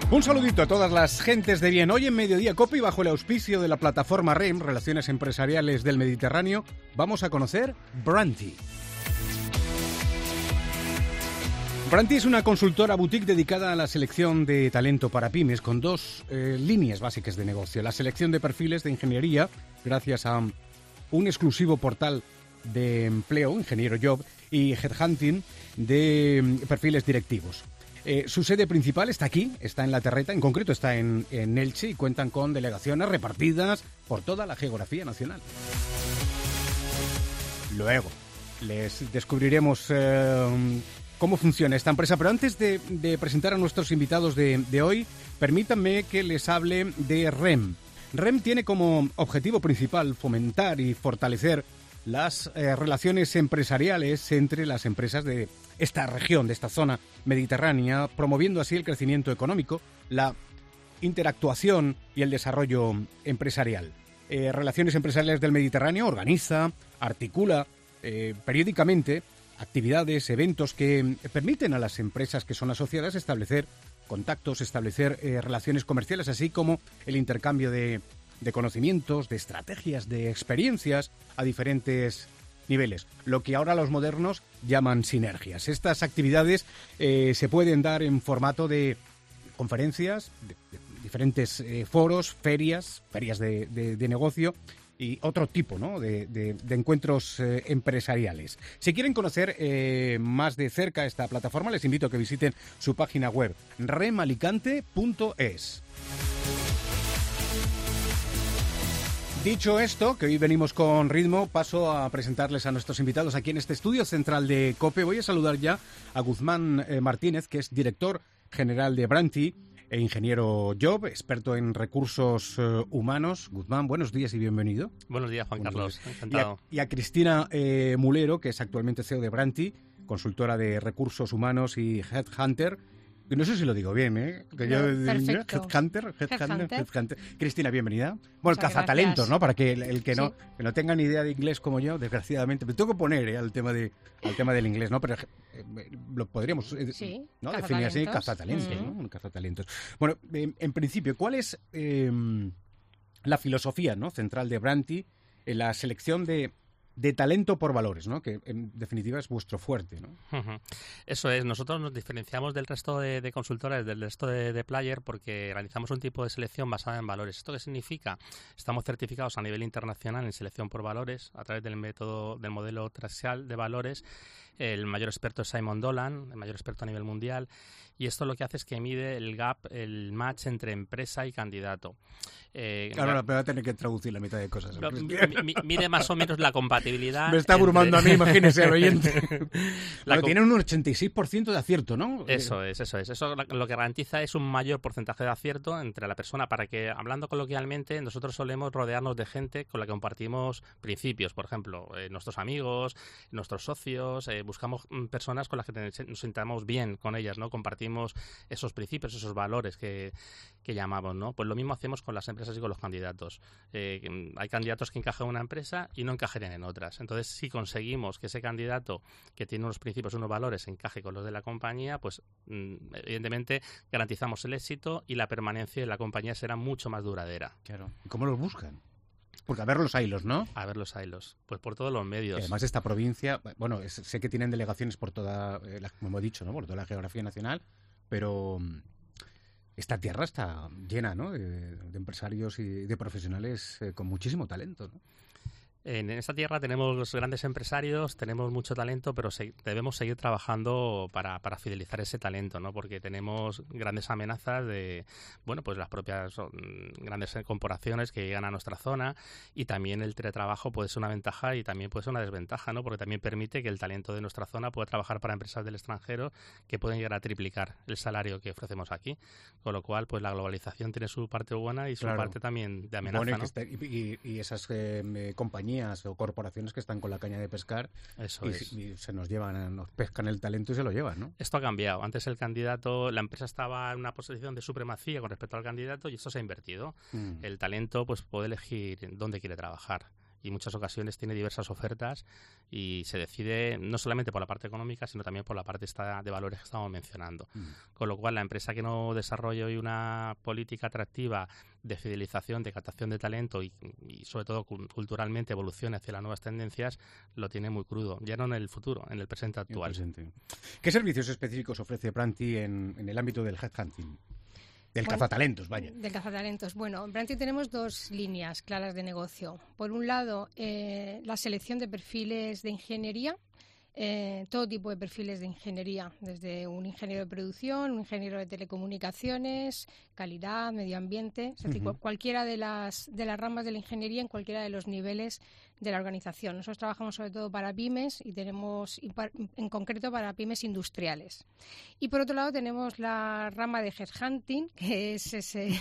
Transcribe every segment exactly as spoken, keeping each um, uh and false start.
Un saludito a todas las gentes de bien. Hoy en Mediodía Cope y bajo el auspicio de la plataforma R E M, Relaciones Empresariales del Mediterráneo, vamos a conocer Branti. Branti es una consultora boutique dedicada a la selección de talento para pymes con dos eh, líneas básicas de negocio. La selección de perfiles de ingeniería gracias a un exclusivo portal de empleo, Ingeniero Job, y headhunting de perfiles directivos. Eh, su sede principal está aquí, está en La Terreta, en concreto está en, en Elche, y cuentan con delegaciones repartidas por toda la geografía nacional. Luego les descubriremos eh, cómo funciona esta empresa, pero antes de, de presentar a nuestros invitados de, de hoy, permítanme que les hable de R E M. R E M tiene como objetivo principal fomentar y fortalecer las eh, relaciones empresariales entre las empresas de esta región, de esta zona mediterránea, promoviendo así el crecimiento económico, la interactuación y el desarrollo empresarial. Eh, Relaciones Empresariales del Mediterráneo organiza, articula eh, periódicamente actividades, eventos que permiten a las empresas que son asociadas establecer contactos, establecer eh, relaciones comerciales, así como el intercambio de de conocimientos, de estrategias, de experiencias a diferentes niveles, lo que ahora los modernos llaman sinergias. Estas actividades eh, se pueden dar en formato de conferencias, de, de diferentes eh, foros, ferias, ferias de, de, de negocio y otro tipo, ¿no?, de, de, de encuentros eh, empresariales. Si quieren conocer eh, más de cerca esta plataforma, les invito a que visiten su página web, remalicante punto es. Dicho esto, que hoy venimos con ritmo, paso a presentarles a nuestros invitados aquí en este estudio central de COPE. Voy a saludar ya a Guzmán eh, Martínez, que es director general de Branti e ingeniero Job, experto en recursos eh, humanos. Guzmán, buenos días y bienvenido. Buenos días, Juan buenos Carlos. Días. Encantado. Y a, y a Cristina eh, Mulero, que es actualmente C E O de Branti, consultora de recursos humanos y headhunter. No sé si lo digo bien, ¿eh? Que no, yo, perfecto. Headhunter, headhunter, headhunter. Cristina, bienvenida. Bueno, Muchas cazatalentos, gracias. ¿no? Para que el, el que no Sí. que no tenga ni idea de inglés como yo, desgraciadamente, me tengo que poner ¿eh? al tema de al tema del inglés, ¿no? Pero eh, lo podríamos eh, Sí, ¿no? definir así, cazatalentos. cazatalentos, Mm. ¿no? Cazatalentos. Bueno, eh, en principio, ¿cuál es eh, la filosofía, ¿no?, central de Branti en la selección de de talento por valores, ¿no?, que en definitiva es vuestro fuerte, ¿no? Uh-huh. Eso es, nosotros nos diferenciamos del resto de, de consultoras, del resto de, de player, porque realizamos un tipo de selección basada en valores. ¿Esto qué significa? Estamos certificados a nivel internacional en selección por valores a través del método, del modelo Traxial de valores. El mayor experto es Simon Dolan, el mayor experto a nivel mundial, y esto lo que hace es que mide el gap, el match entre empresa y candidato. Eh, Claro, la... me va a tener que traducir la mitad de cosas. No, mi, mi, mide más o menos la compatibilidad. Me está abrumando entre... a mí, imagínese, el oyente. La Bueno, tiene un ochenta y seis por ciento de acierto, ¿no? Eso es, eso es. Eso lo que garantiza es un mayor porcentaje de acierto entre la persona, para que, hablando coloquialmente, nosotros solemos rodearnos de gente con la que compartimos principios. Por ejemplo, eh, nuestros amigos, nuestros socios, eh, buscamos personas con las que nos sintamos bien con ellas, ¿no? Compartimos esos principios, esos valores que, que llamamos, ¿no? Pues lo mismo hacemos con las empresas y con los candidatos. Eh, hay candidatos que encajan en una empresa y no encajarían en otras. Entonces, si conseguimos que ese candidato que tiene unos principios, unos valores, encaje con los de la compañía, pues evidentemente garantizamos el éxito y la permanencia de la compañía será mucho más duradera. Claro. ¿Y cómo los buscan? Porque a ver los hilos, ¿no? A ver los hilos. Pues por todos los medios. Y además esta provincia, bueno, es, sé que tienen delegaciones por toda, eh, la, como he dicho, ¿no?, por toda la geografía nacional, pero esta tierra está llena, ¿no?, de, de empresarios y de profesionales eh, con muchísimo talento, ¿no? En esta tierra tenemos grandes empresarios, tenemos mucho talento, pero se, debemos seguir trabajando para, para fidelizar ese talento, ¿no? Porque tenemos grandes amenazas de, bueno, pues las propias son, grandes corporaciones que llegan a nuestra zona, y también el teletrabajo puede ser una ventaja y también puede ser una desventaja, ¿no? Porque también permite que el talento de nuestra zona pueda trabajar para empresas del extranjero que pueden llegar a triplicar el salario que ofrecemos aquí. Con lo cual, pues la globalización tiene su parte buena y su Claro. parte también de amenaza, Bueno, y, ¿no? que esté, y, y esas eh, compañías o corporaciones que están con la caña de pescar Eso y, es. y se nos llevan, nos pescan el talento y se lo llevan, ¿no? Esto ha cambiado. Antes el candidato, la empresa estaba en una posición de supremacía con respecto al candidato, y esto se ha invertido. Mm. El talento pues puede elegir dónde quiere trabajar. y en muchas ocasiones tiene diversas ofertas y se decide no solamente por la parte económica, sino también por la parte esta de valores que estamos mencionando. Mm. Con lo cual, la empresa que no desarrolle hoy una política atractiva de fidelización, de captación de talento y, y sobre todo culturalmente evolucione hacia las nuevas tendencias, lo tiene muy crudo, ya no en el futuro, en el presente actual. El presente. ¿Qué servicios específicos ofrece Branti en, en el ámbito del headhunting? Del bueno, cazatalentos, vaya. Del cazatalentos. Bueno, en Branti tenemos dos líneas claras de negocio. Por un lado, eh, la selección de perfiles de ingeniería, eh, todo tipo de perfiles de ingeniería, desde un ingeniero de producción, un ingeniero de telecomunicaciones, calidad, medio ambiente, es decir, uh-huh. cualquiera de las, de las ramas de la ingeniería en cualquiera de los niveles de la organización. Nosotros trabajamos sobre todo para pymes y tenemos en concreto para pymes industriales. Y por otro lado tenemos la rama de headhunting, que es ese...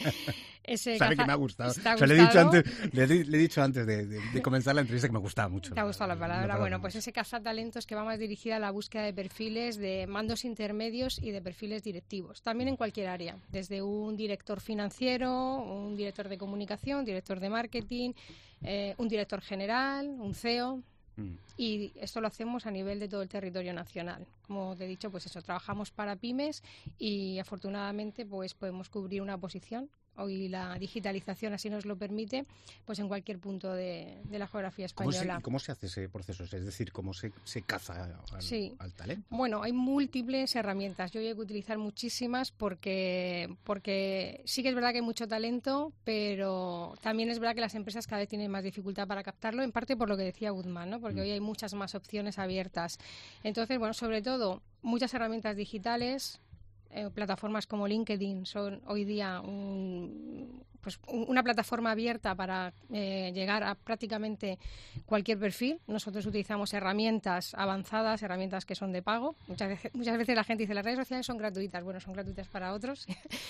ese Sabe caza... que me ha gustado. O sea, le, he dicho antes, le, he, le he dicho antes de, de, de comenzar la entrevista que me gustaba mucho. Te ha gustado la palabra. La palabra bueno, pues ese cazatalentos que va más dirigida a la búsqueda de perfiles de mandos intermedios y de perfiles directivos. También en cualquier área, desde un director financiero, un director de comunicación, director de marketing, eh, un director general, un C E O. Mm. Y esto lo hacemos a nivel de todo el territorio nacional. Como te he dicho, pues eso, trabajamos para pymes y afortunadamente pues podemos cubrir una posición. Hoy la digitalización así nos lo permite, pues en cualquier punto de, de la geografía española. ¿Cómo se, ¿Cómo se hace ese proceso? Es decir, ¿cómo se, se caza al, sí. al talento? Bueno, hay múltiples herramientas. Yo hay que utilizar muchísimas porque, porque sí que es verdad que hay mucho talento, pero también es verdad que las empresas cada vez tienen más dificultad para captarlo, en parte por lo que decía Guzmán, ¿no? Porque mm. hoy hay muchas más opciones abiertas. Entonces, bueno, sobre todo, muchas herramientas digitales. Eh, plataformas como LinkedIn son hoy día un, pues, un, una plataforma abierta para eh, llegar a prácticamente cualquier perfil. Nosotros utilizamos herramientas avanzadas, herramientas que son de pago. Muchas veces, muchas veces la gente dice las redes sociales son gratuitas. Bueno, son gratuitas para otros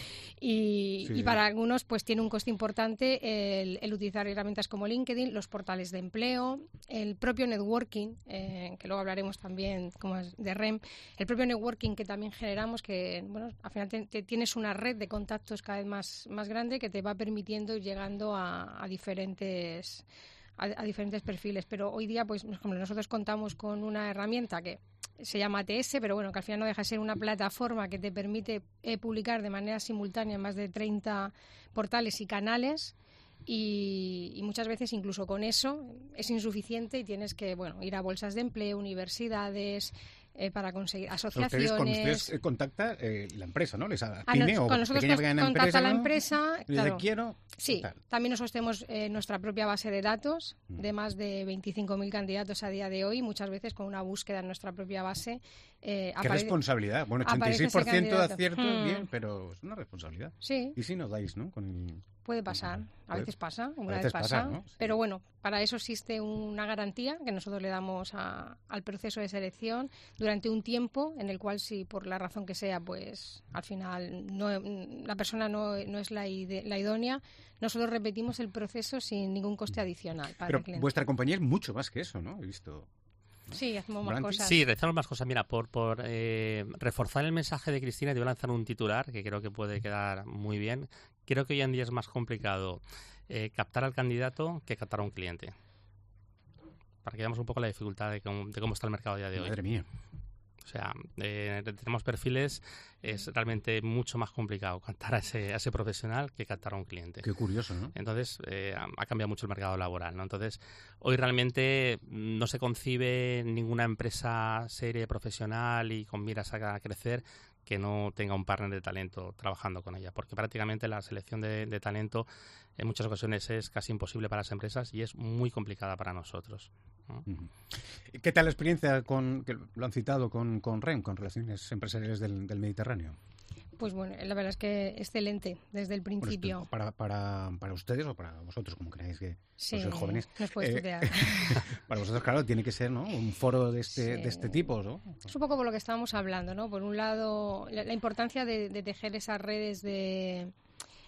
y, sí. y para algunos pues tiene un coste importante el, el utilizar herramientas como LinkedIn, los portales de empleo, el propio networking, eh, que luego hablaremos también como es de R E M, el propio networking que también generamos, que bueno, al final te, te tienes una red de contactos cada vez más, más grande que te va permitiendo ir llegando a, a diferentes a, a diferentes perfiles. Pero hoy día, pues nosotros contamos con una herramienta que se llama A T S, pero bueno, que al final no deja de ser una plataforma que te permite eh, publicar de manera simultánea en más de treinta portales y canales. Y, y muchas veces incluso con eso es insuficiente y tienes que bueno ir a bolsas de empleo, universidades, eh, para conseguir asociaciones. Ustedes, con ustedes eh, contacta eh, la empresa, ¿no? Les a, pyme o con nosotros pequeña contacta empresa, la ¿no? empresa. Claro. Quiero, sí, tal. También nosotros tenemos eh, nuestra propia base de datos mm. de más de veinticinco mil candidatos a día de hoy, muchas veces con una búsqueda en nuestra propia base. Eh, ¿Qué aparece, responsabilidad? Bueno, ochenta y seis por ciento de acierto, mm. bien, pero es una responsabilidad. Sí. ¿Y si no dais, no? Con el... Puede pasar, a veces pasa, una veces vez pasa, pasa ¿no? Sí. Pero bueno, para eso existe una garantía que nosotros le damos a, al proceso de selección durante un tiempo en el cual si por la razón que sea, pues al final no, la persona no, no es la, ide, la idónea, nosotros repetimos el proceso sin ningún coste adicional para pero el cliente. Vuestra compañía es mucho más que eso, ¿no? He visto... Sí, hacemos más cosas. Sí, realizamos más cosas. Mira, por, por eh, reforzar el mensaje de Cristina, te voy a lanzar un titular que creo que puede quedar muy bien. Creo que hoy en día es más complicado eh, captar al candidato que captar a un cliente. Para que veamos un poco la dificultad de cómo, de cómo está el mercado a día de hoy. Madre mía. O sea, eh, tenemos perfiles, es realmente mucho más complicado captar a ese, a ese profesional que captar a un cliente. Qué curioso, ¿no? Entonces, eh, ha cambiado mucho el mercado laboral, ¿no? Entonces, hoy realmente no se concibe ninguna empresa seria, profesional y con miras a crecer que no tenga un partner de talento trabajando con ella, porque prácticamente la selección de, de talento en muchas ocasiones es casi imposible para las empresas y es muy complicada para nosotros, ¿no? ¿Qué tal la experiencia con, que lo han citado, con, con R E M, con Relaciones Empresariales del, del Mediterráneo? Pues bueno, la verdad es que excelente desde el principio. Bueno, para, para, para ustedes o para vosotros, como creáis que sí, sois jóvenes. Nos puedes eh, para vosotros, claro, tiene que ser, ¿no?, un foro de este, sí. de este tipo, ¿no? Es un poco por lo que estábamos hablando, ¿no? Por un lado, la, la importancia de, de tejer esas redes de...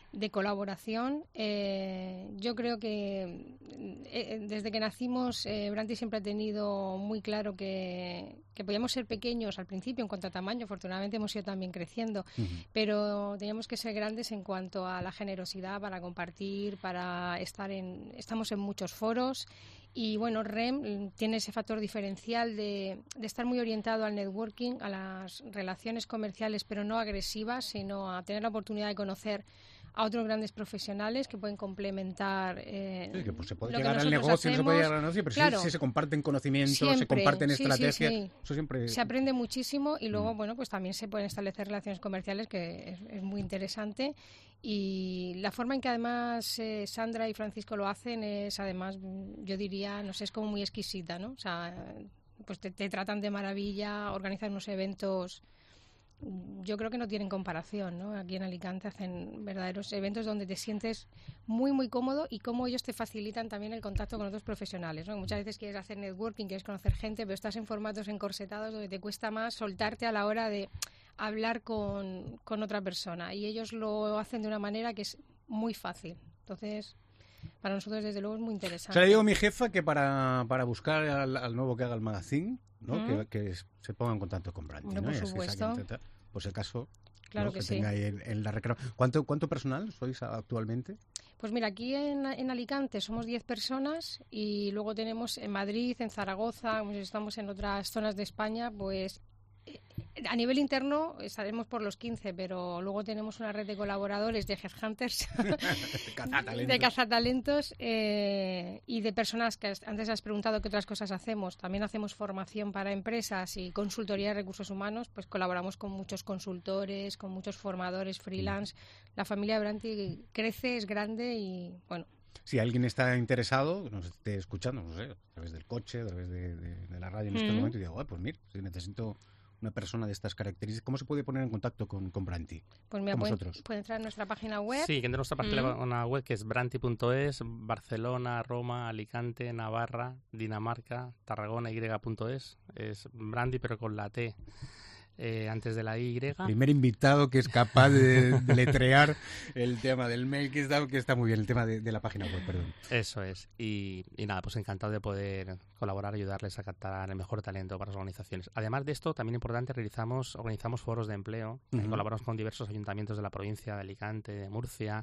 de colaboración. Eh, yo creo que eh, desde que nacimos, eh, Branti siempre ha tenido muy claro que, que podíamos ser pequeños al principio en cuanto a tamaño. Afortunadamente hemos ido también creciendo, uh-huh. pero teníamos que ser grandes en cuanto a la generosidad para compartir, para estar en... Estamos en muchos foros. Y bueno, REM tiene ese factor diferencial de, de estar muy orientado al networking, a las relaciones comerciales, pero no agresivas, sino a tener la oportunidad de conocer a otros grandes profesionales que pueden complementar eh, sí, que pues se puede lo llegar que al negocio, hacemos. No se puede llegar al negocio, pero claro, sí, sí se comparten conocimientos, siempre, se comparten sí, estrategias. Sí, sí. Eso siempre... Se aprende muchísimo y luego, mm. bueno, pues también se pueden establecer relaciones comerciales, que es, es muy interesante. Y la forma en que además eh, Sandra y Francisco lo hacen es, además, yo diría, no sé, es como muy exquisita, ¿no? O sea, pues te, te tratan de maravilla, organizan unos eventos... Yo creo que no tienen comparación, ¿no? Aquí en Alicante hacen verdaderos eventos donde te sientes muy, muy cómodo y cómo ellos te facilitan también el contacto con otros profesionales, ¿no? Muchas veces quieres hacer networking, quieres conocer gente, pero estás en formatos encorsetados donde te cuesta más soltarte a la hora de hablar con, con otra persona. Y ellos lo hacen de una manera que es muy fácil. Entonces... para nosotros, desde luego, es muy interesante. O sea, le digo a mi jefa que para, para buscar al, al nuevo que haga el magazine, ¿no? Mm. que, que se ponga en contacto con Branti, bueno, ¿no? Por y supuesto. Así saquen, pues el caso, claro ¿no? que, que sí. tenga ahí en, en la recreo. ¿Cuánto, ¿Cuánto personal sois actualmente? Pues mira, aquí en, en Alicante somos diez personas y luego tenemos en Madrid, en Zaragoza, como si estamos en otras zonas de España, pues... A nivel interno estaremos por los quince, pero luego tenemos una red de colaboradores, de headhunters, de cazatalentos eh, y de personas que antes has preguntado qué otras cosas hacemos. También hacemos formación para empresas y consultoría de recursos humanos, pues colaboramos con muchos consultores, con muchos formadores freelance. La familia Branti crece, es grande y bueno. Si alguien está interesado, nos esté escuchando, no sé, a través del coche, a través de, de, de la radio en mm. este momento, y digo, pues mira, si necesito una persona de estas características, ¿cómo se puede poner en contacto con, con Branti? Pues mira, puede, puede entrar a nuestra página web. Sí, que en nuestra página mm. web, que es branti punto es, Barcelona, Roma, Alicante, Navarra, Dinamarca, Tarragona, y punto es. Es Branti, pero con la T. Eh, antes de la Y. Primer invitado que es capaz de, de letrear el tema del mail, que está, que está muy bien, el tema de, de la página web, perdón. Eso es. Y, y nada, pues encantado de poder colaborar, ayudarles a captar el mejor talento para las organizaciones. Además de esto, también importante, realizamos, organizamos foros de empleo, uh-huh. eh, colaboramos con diversos ayuntamientos de la provincia de Alicante, de Murcia,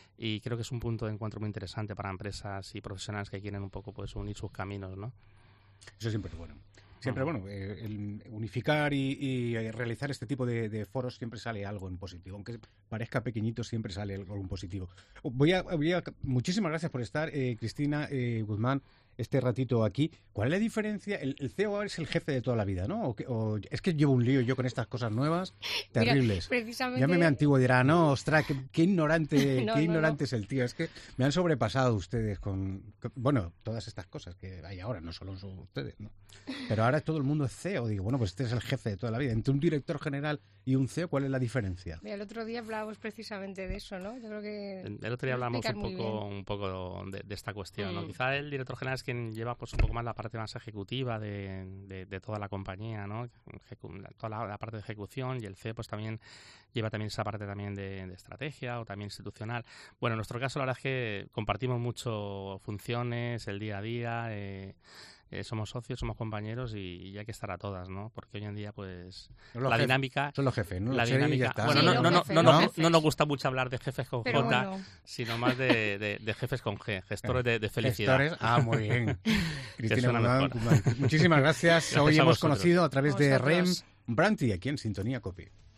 y creo que es un punto de encuentro muy interesante para empresas y profesionales que quieren un poco pues unir sus caminos, ¿no? Eso siempre es bueno. Siempre, bueno, eh, el unificar y, y realizar este tipo de, de foros siempre sale algo en positivo. Aunque parezca pequeñito, siempre sale algo en positivo. Voy a, voy a, muchísimas gracias por estar, eh, Cristina eh, Guzmán, este ratito aquí. ¿Cuál es la diferencia? El, el C E O es el jefe de toda la vida, ¿no? O, que, o es que llevo un lío yo con estas cosas nuevas terribles. Mira, precisamente... Llámeme antiguo y dirá, no, ostras, qué, qué ignorante, no, qué no, ignorante no. es el tío. Es que me han sobrepasado ustedes con, con, bueno, todas estas cosas que hay ahora, no solo son ustedes, ¿no? Pero ahora todo el mundo es C E O. Digo, bueno, pues este es el jefe de toda la vida. Entre un director general y un C E O, ¿cuál es la diferencia? Mira, el otro día hablábamos precisamente de eso, ¿no? Yo creo que... El, el otro día hablamos un poco, un poco de, de esta cuestión, ¿no? Mm. Quizá el director general es quien lleva pues un poco más la parte más ejecutiva de, de, de toda la compañía, ¿no? Toda la, la parte de ejecución, y el C E O pues también lleva también esa parte también de, de estrategia o también institucional. Bueno, en nuestro caso la verdad es que compartimos mucho funciones, el día a día, eh, Eh, somos socios, somos compañeros y, y hay que estar a todas, ¿no? Porque hoy en día, pues, la jef, dinámica... Son los jefes, ¿no? La Los dinámica... Bueno, sí, no, no, no, jefes, no, ¿no? no, no nos gusta mucho hablar de jefes con Pero J, bueno. sino más de, de, de jefes con G, gestores de, de felicidad. Gestores, ah, muy bien. Cristina Guzmán, mejor. muchísimas gracias. Gracias Hoy a hemos vosotros. conocido a través de Vosotros. REM Branti, aquí en Sintonía Copi.